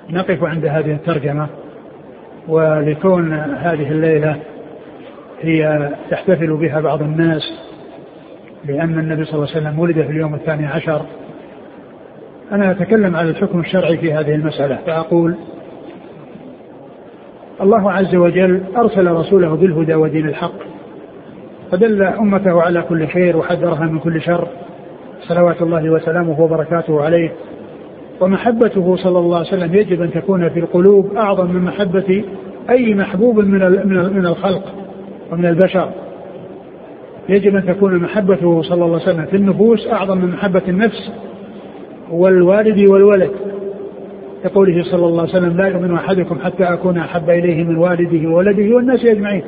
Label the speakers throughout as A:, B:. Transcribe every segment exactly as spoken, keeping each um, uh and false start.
A: نقف عند هذه الترجمة. ولكون هذه الليلة هي تحتفل بها بعض الناس لأن النبي صلى الله عليه وسلم ولد في اليوم الثاني عشر، أنا أتكلم على الحكم الشرعي في هذه المسألة، فأقول: الله عز وجل أرسل رسوله بالهدى ودين الحق، فدل أمته على كل خير وحذرها من كل شر، صلوات الله وسلامه وبركاته عليه. ومحبته صلى الله عليه وسلم يجب أن تكون في القلوب أعظم من محبة أي محبوب من الخلق ومن البشر. يجب أن تكون محبته صلى الله عليه وسلم في النفوس أعظم من محبة النفس والوالد والولد، كقوله صلى الله عليه وسلم: لا يؤمن أحدكم حتى أكون أحب إليه من والده وولده والناس أجمعين.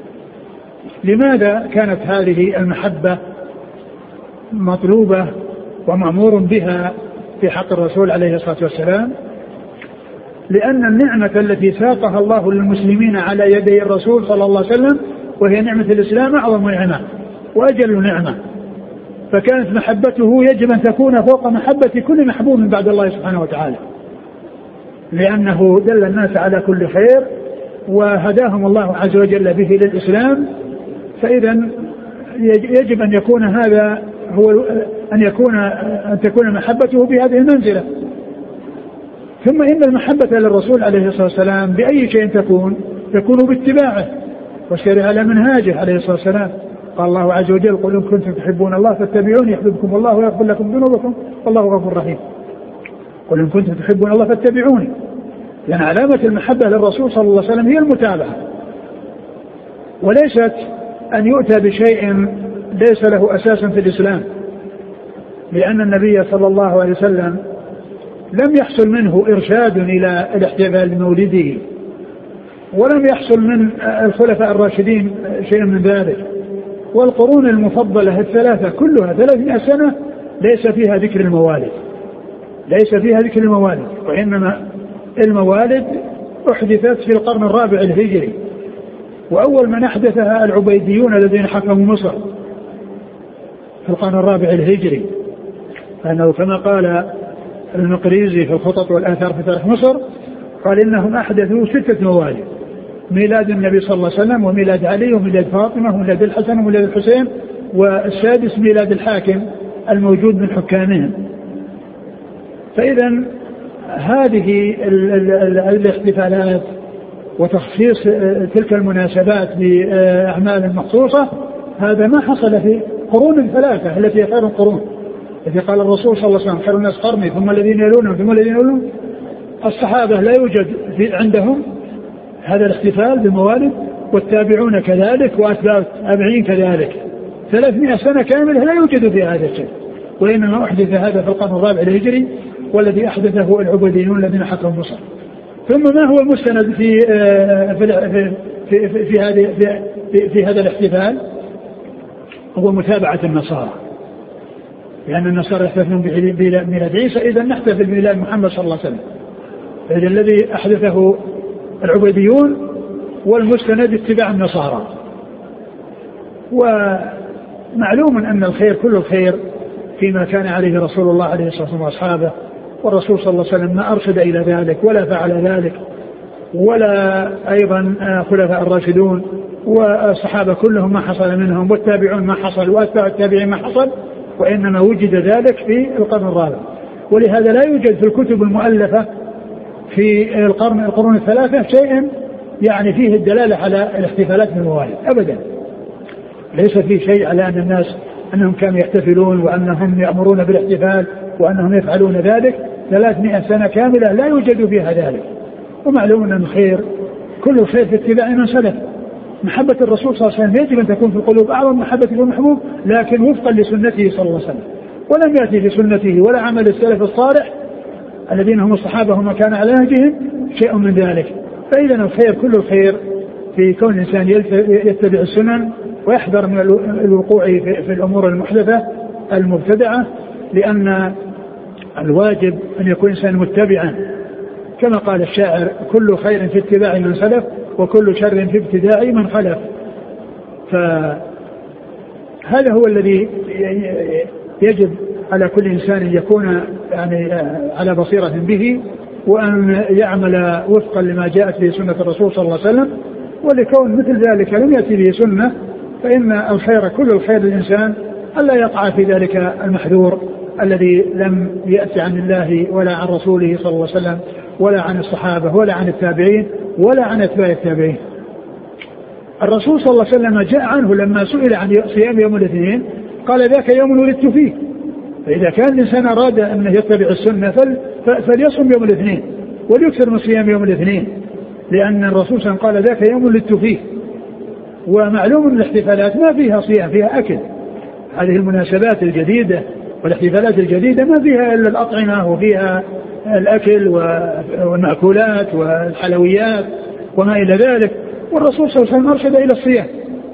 A: لماذا كانت هذه المحبة مطلوبة ومأمور بها في حق الرسول عليه الصلاة والسلام؟ لأن النعمة التي ساقها الله للمسلمين على يدي الرسول صلى الله عليه وسلم وهي نعمة الإسلام أعظم نعمة وأجل نعمة، فكانت محبته يجب أن تكون فوق محبة كل محبوب من بعد الله سبحانه وتعالى، لأنه دل الناس على كل خير وهداهم الله عز وجل به للإسلام. فإذا يجب أن يكون هذا هو أن يكون أن تكون محبته بهذه المنزلة. ثم إن المحبة للرسول عليه الصلاة والسلام بأي شيء تكون تكون باتباعه وسير على منهاجه عليه الصلاة والسلام. قال الله عز وجل: قل إن كنتم تحبون الله فاتبعوني يحببكم الله ويغفر لكم ذنوبكم والله غفور رحيم. قل إن كنتم تحبون الله فاتبعوني، لأن علامة المحبة للرسول صلى الله عليه وسلم هي المتابعة، وليست أن يؤتى بشيء ليس له أساس في الإسلام، لأن النبي صلى الله عليه وسلم لم يحصل منه إرشاد إلى الاحتفال بمولده، ولم يحصل من الخلفاء الراشدين شيء من ذلك. والقرون المفضلة الثلاثة كلها ثلاثمائة سنة ليس فيها ذكر الموالد، ليس فيها ذكر الموالد، وإنما الموالد أحدثت في القرن الرابع الهجري، وأول من أحدثها العبيديون الذين حكموا مصر في القرن الرابع الهجري، فإنه كما قال المقريزي في الخطط والآثار في تاريخ مصر قال: إنهم أحدثوا ستة موالد: ميلاد النبي صلى الله عليه وسلم وميلاد علي وميلاد فاطمة وميلاد الحسن وميلاد الحسين، والسادس ميلاد الحاكم الموجود من حكامهم. فإذا هذه الاحتفالات وتخصيص تلك المناسبات بأعمال مخصوصة هذا ما حصل في قرون الثلاثة التي خير القرون، التي قال الرسول صلى الله عليه وسلم: خير الناس قرني ثم الذين يلونهم ثم الذين يلونهم. الصحابة لا يوجد في عندهم هذا الاحتفال بالموالد، والتابعون كذلك، وأتباع التابعين كذلك. ثلاثمائة سنة كاملة لا يوجد في هذا الشيء، وإنما أحدث هذا في القرن الرابع الهجري، والذي أحدثه العبيديون الذين حكموا مصر. ثم ما هو المستند في في في في, في هذه في, في, في هذا الاحتفال؟ هو متابعة النصارى، لأن النصارى يحتفلون بميلاد عيسى، إذا نحتفل بميلاد محمد صلى الله عليه وسلم. إذا الذي أحدثه العبيديون والمستند اتباع النصارى. ومعلوم أن الخير كل الخير فيما كان عليه رسول الله عليه الصلاة والسلام وأصحابه، والرسول صلى الله عليه وسلم ما أرشد إلى ذلك ولا فعل ذلك، ولا أيضا خلفاء الراشدون والصحابة كلهم ما حصل منهم، والتابعون ما حصل، وأتباع التابعين ما حصل، وإنما وجد ذلك في القرن الرابع. ولهذا لا يوجد في الكتب المؤلفة في القرن القرون الثلاثة شيء يعني فيه الدلالة على الاحتفالات بالموالد أبدا. ليس فيه شيء على أن الناس أنهم كانوا يحتفلون وأنهم يأمرون بالاحتفال وأنهم يفعلون ذلك. ثلاثمائة سنة كاملة لا يوجد فيها ذلك. ومعلوم أن الخير كل الخير في اتباع من سلف. محبة الرسول صلى الله عليه وسلم يجب أن تكون في القلوب أعظم محبة المحبوب، لكن وفقا لسنته صلى الله عليه وسلم، ولم يأتي في سنته ولا عمل السلف الصالح الذين هم الصحابة هم كان على نهجهم شيء من ذلك. فإذا الخير كل الخير في كون الإنسان يتبع السنن ويحذر من الوقوع في الأمور المحدثة المبتدعة، لأن الواجب أن يكون إنسان متبعا، كما قال الشاعر: كل خير في اتباع من سلف وكل شر في ابتداع من خلف. فهذا هو الذي يجب على كل إنسان أن يكون يعني على بصيرة به، وأن يعمل وفقا لما جاءت به سنة الرسول صلى الله عليه وسلم. ولكون مثل ذلك لم يأتي به سنة فإن الخير كل الخير للإنسان ألا يقع في ذلك المحذور الذي لم يأتي عن الله ولا عن رسوله صلى الله عليه وسلم ولا عن الصحابة ولا عن التابعين ولا عن أتباع التابعين. الرسول صلى الله عليه وسلم جاء عنه لما سئل عن صيام يوم الاثنين قال ذاك يوم ولدت فيه. فإذا كان الإنسان أراد أن يتبع السنة فليصم يوم الاثنين وليكثر من صيام يوم الاثنين، لأن الرسول صلى الله عليه وسلم قال ذاك يوم ولدت فيه. ومعلوم من الاحتفالات ما فيها صيام، فيها أكل. هذه المناسبات الجديدة والاحتفالات الجديدة ما فيها إلا الأطعمة وفيها الأكل والمأكولات والحلويات وما إلى ذلك. والرسول صلى الله عليه وسلم أرشد إلى الصيام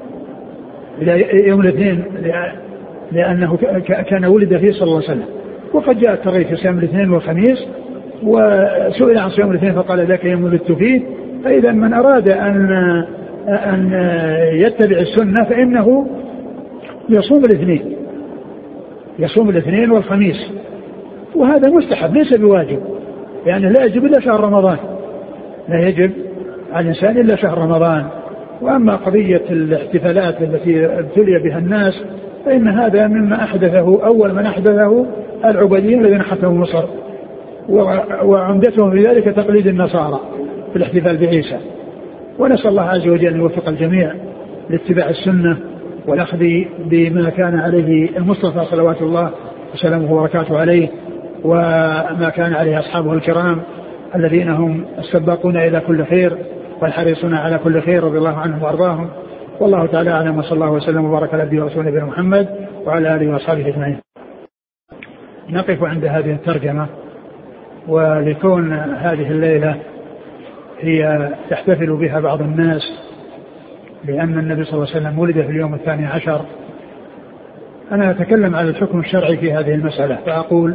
A: إلى يوم الاثنين لأنه كان ولد فيه صلى الله عليه وسلم. وقد جاء الترغيب في صيام الاثنين والخميس، وسئل عن صيام الاثنين فقال ذاك يوم ولدت فيه. فإذا من أراد أن أن يتبع السنة فإنه يصوم الاثنين يصوم الاثنين والخميس، وهذا مستحب ليس بواجب، يعني لا يجب إلا شهر رمضان، لا يجب على الإنسان إلا شهر رمضان. وأما قضية الاحتفالات التي ابتلي بها الناس فإن هذا مما أحدثه أول من أحدثه العبيديين الذين حكموا مصر، وعمدتهم في ذلك تقليد النصارى في الاحتفال بعيسى. ونسأل الله عز وجل أن يوفق الجميع لاتباع السنة والأخذ بما كان عليه المصطفى صلوات الله وسلامه وبركاته عليه، وما كان عليه أصحابه الكرام الذين هم السباقون إلى كل خير والحريصون على كل خير رضي الله عنهم وأرضاهم. والله تعالى أعلم، وصلى الله وسلم وبارك على نبينا ورسوله نبينا محمد وعلى آله وأصحابه أجمعين. نقف عند هذه الترجمة. ولكون هذه الليلة هي تحتفل بها بعض الناس لأن النبي صلى الله عليه وسلم ولد في اليوم الثاني عشر، أنا أتكلم على الحكم الشرعي في هذه المسألة فأقول: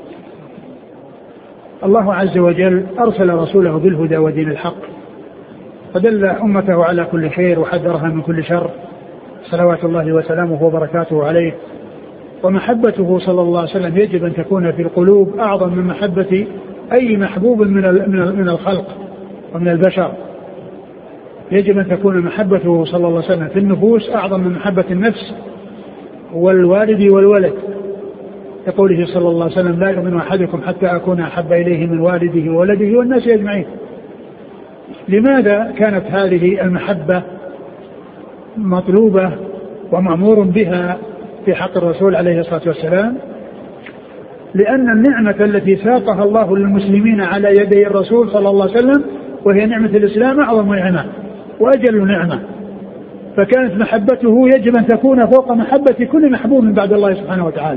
A: الله عز وجل أرسل رسوله بالهدى ودين الحق فدل أمته على كل خير وحذرها من كل شر صلوات الله وسلامه وبركاته عليه. ومحبته صلى الله عليه وسلم يجب أن تكون في القلوب أعظم من محبة أي محبوب من الخلق ومن البشر. يجب أن تكون محبته صلى الله عليه وسلم في النفوس أعظم من محبة النفس والوالد والولد، كقوله صلى الله عليه وسلم: لا يؤمن أحدكم حتى أكون أحب إليه من والده وولده والناس أجمعين. لماذا كانت هذه المحبة مطلوبة ومأمور بها في حق الرسول عليه الصلاة والسلام؟ لأن النعمة التي ساقها الله للمسلمين على يدي الرسول صلى الله عليه وسلم وهي نعمة الإسلام أعظم نعمة وأجل نعمة، فكانت محبته يجب أن تكون فوق محبة كل محبوب من بعد الله سبحانه وتعالى،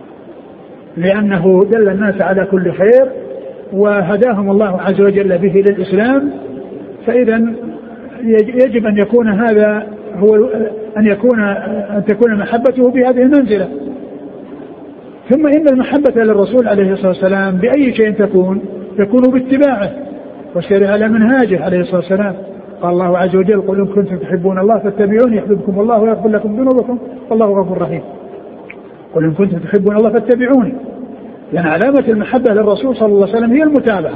A: لأنه دل الناس على كل خير وهداهم الله عز وجل به للإسلام. فإذا يجب أن يكون هذا هو أن يكون أن تكون محبته بهذه المنزلة. ثم إن المحبة للرسول عليه الصلاة والسلام بأي شيء تكون تكون باتباعه والسير على منهاجه عليه الصلاة والسلام. قال الله عز وجل: قل إن كنتم تحبون الله فاتبعوني يحببكم الله ويغفر لكم ذنوبكم والله غفور رحيم. قل إن كنتم تحبون الله فاتبعوني، لأن علامة المحبة للرسول صلى الله عليه وسلم هي المتابعة،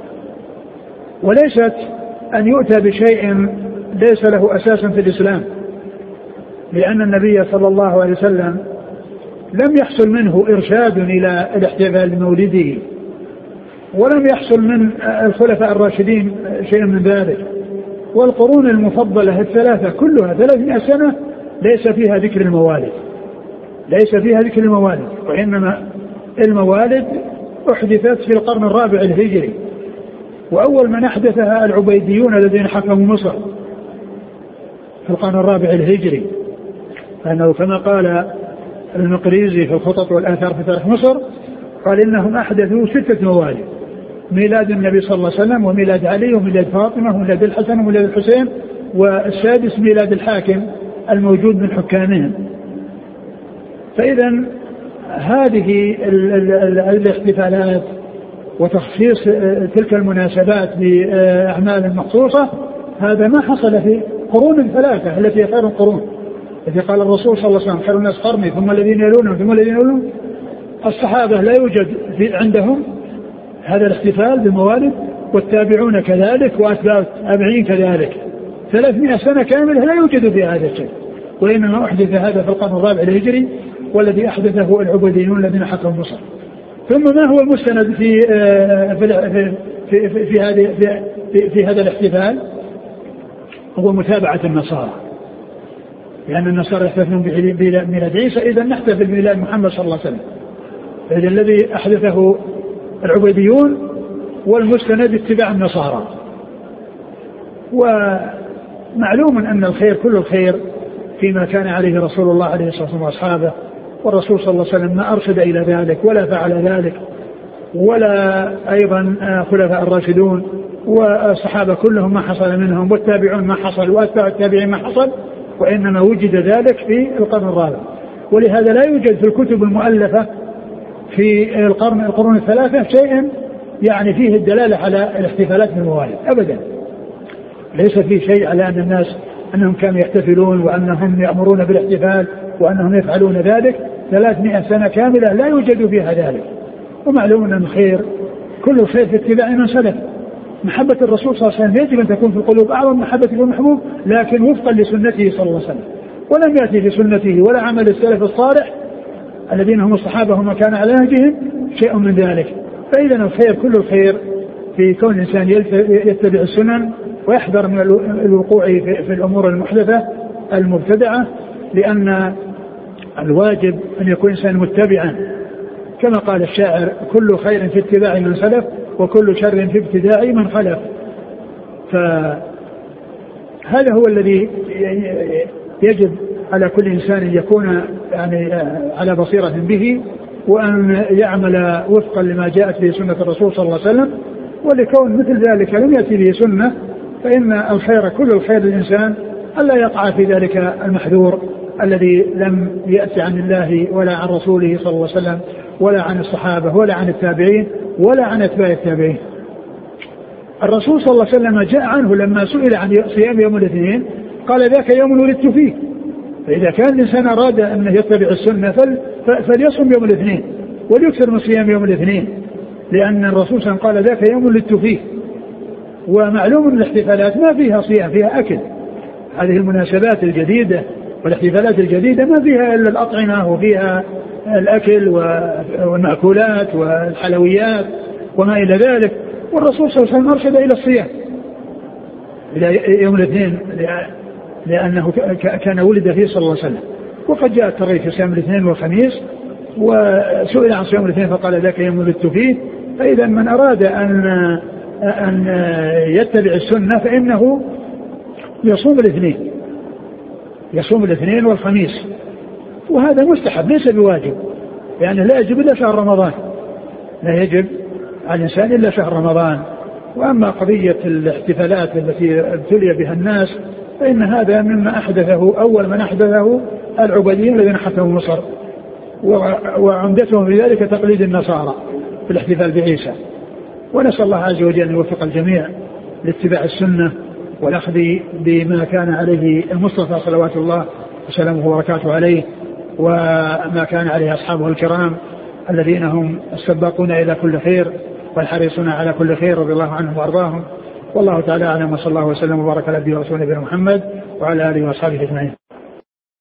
A: وليست أن يؤتى بشيء ليس له أساس في الإسلام، لأن النبي صلى الله عليه وسلم لم يحصل منه إرشاد إلى الاحتفال بمولده، ولم يحصل من الخلفاء الراشدين شيء من ذلك. والقرون المفضلة الثلاثة كلها ثلاثمائة سنة ليس فيها ذكر الموالد، ليس فيها ذكر الموالد، وإنما الموالد أحدثت في القرن الرابع الهجري، وأول من أحدثها العبيديون الذين حكموا مصر في القرن الرابع الهجري، لأنه كما قال المقريزي في الخطط والآثار في تاريخ مصر قال إنهم أحدثوا ستة موالد: ميلاد النبي صلى الله عليه وسلم وميلاد علي وميلاد فاطمة وميلاد الحسن وميلاد الحسين، والسادس ميلاد الحاكم الموجود من حكامهم. فإذا هذه الاحتفالات وتخصيص تلك المناسبات بأعمال مخصوصة هذا ما حصل في قرون الثلاثة التي هي خير القرون، التي قال الرسول صلى الله عليه وسلم: خير الناس قرني ثم الذين يلونهم ثم الذين يلونهم. الصحابة لا يوجد في عندهم هذا الاحتفال بالموالد، والتابعون كذلك، وأتباع التابعين كذلك. ثلاثمائة سنة كاملة لا يوجد في هذا الشيء، وإنما أحدث هذا في القرن الرابع الهجري، والذي أحدثه العبيديون الذين حكموا مصر. ثم ما هو المستند في في في, في, في, هذه في, في, في هذا الاحتفال؟ هو متابعة النصارى، لأن النصارى يحتفلون بميلاد عيسى، إذا نحتفل بميلاد محمد صلى الله عليه وسلم. إذا الذي أحدثه العبيديون، والمستند اتباع النصارى. ومعلوم أن الخير كل الخير فيما كان عليه رسول الله عليه الصلاة والسلام وأصحابه، والرسول صلى الله عليه وسلم ما أرشد إلى ذلك ولا فعل ذلك، ولا أيضا خلفاء الراشدون والصحابة كلهم ما حصل منهم، والتابعون ما حصل، وأتباع التابعين ما حصل، وإنما وجد ذلك في القرن الرابع. ولهذا لا يوجد في الكتب المؤلفة في القرن القرون الثلاثة شيء يعني فيه الدلالة على الاحتفالات بالموالد أبدا. ليس فيه شيء على أن الناس أنهم كانوا يحتفلون وأنهم يأمرون بالاحتفال وأنهم يفعلون ذلك. ثلاثمائة سنة كاملة لا يوجد فيها ذلك. ومعلوم أن الخير كل الخير في اتباع من سلف. محبة الرسول صلى الله عليه وسلم يجب أن تكون في القلوب أعظم محبة المحبوب، لكن وفقا لسنته صلى الله عليه وسلم. ولم يأتي في سنته ولا عمل السلف الصالح الذين هم الصحابة هم كان على نهجهم شيء من ذلك. فإذا الخير كل الخير في كون الإنسان يتبع السنن ويحذر من الوقوع في الأمور المحدثة المبتدعة، لأن الواجب أن يكون إنسان متبعا، كما قال الشاعر: كل خير في اتباع من سلف، وكل شر في ابتداع من خلف. فهذا هو الذي يجب على كل إنسان أن يكون يعني على بصيرة به، وأن يعمل وفقا لما جاءت به سنة الرسول صلى الله عليه وسلم. ولكون مثل ذلك لم يأتي به سنة، فإن الخير كل الخير للإنسان ألا يقع في ذلك المحذور الذي لم يأتي عن الله ولا عن رسوله صلى الله عليه وسلم، ولا عن الصحابة، ولا عن التابعين، ولا عن أتباع التابعين. الرسول صلى الله عليه وسلم جاء عنه لما سئل عن صيام يوم الاثنين قال: ذاك يوم ولدت فيه. فإذا كان الإنسان أراد أن يتبع السنة فليصم يوم الاثنين وليكثر من صيام يوم الاثنين، لأن الرسول صلى الله عليه وسلم قال: ذاك يوم ولدت فيه. ومعلوم أن الاحتفالات ما فيها صيام، فيها أكل. هذه المناسبات الجديدة والاحتفالات الجديدة ما فيها إلا الأطعمة، وفيها الأكل والمأكولات والحلويات وما إلى ذلك. والرسول صلى الله عليه وسلم أرشد إلى الصيام إلى يوم الاثنين، لأنه كان ولد فيه صلى الله عليه وسلم. وقد جاء الترغيب في صيام الاثنين والخميس، وسئل عن صيام الاثنين فقال: ذاك يوم ولدت فيه. فإذا من أراد أن أن يتبع السنة فإنه يصوم الاثنين يصوم الاثنين والخميس، وهذا مستحب ليس بواجب، يعني لا يجب إلا شهر رمضان، لا يجب على الإنسان إلا شهر رمضان. وأما قضية الاحتفالات التي ابتلي بها الناس فإن هذا مما أحدثه أول من أحدثه العبيديين الذين حكموا مصر، وعمدتهم في ذلك تقليد النصارى في الاحتفال بعيسى. ونسأل الله عز وجل أن يوفق الجميع لاتباع السنة والأخذ بما كان عليه المصطفى صلوات الله وسلامه وبركاته عليه، وما كان عليه أصحابه الكرام الذين هم السباقون إلى كل خير والحريصون على كل خير رضي الله عنهم وأرضاهم. والله تعالى أعلم، وصلى الله وسلم وبارك على نبينا ورسوله محمد وعلى آله وأصحابه أجمعين.